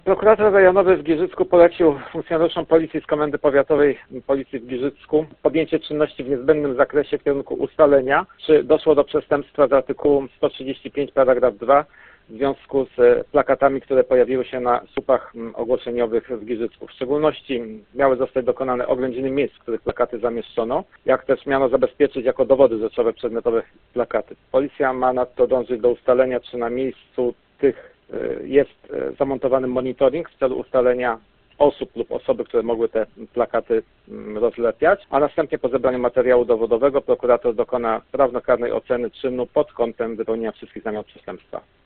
Prokurator rejonowy w Giżycku polecił funkcjonariuszom Policji z Komendy Powiatowej Policji w Giżycku podjęcie czynności w niezbędnym zakresie w kierunku ustalenia, czy doszło do przestępstwa z artykułu 135 paragraf 2 w związku z plakatami, które pojawiły się na słupach ogłoszeniowych w Giżycku. W szczególności miały zostać dokonane oględziny miejsc, w których plakaty zamieszczono, jak też miano zabezpieczyć jako dowody rzeczowe przedmiotowe plakaty. Policja ma nadto dążyć do ustalenia, czy na miejscu tych jest zamontowany monitoring w celu ustalenia osób lub osoby, które mogły te plakaty rozlepiać, a następnie po zebraniu materiału dowodowego prokurator dokona prawnokarnej oceny czynu pod kątem wypełnienia wszystkich znamion przestępstwa.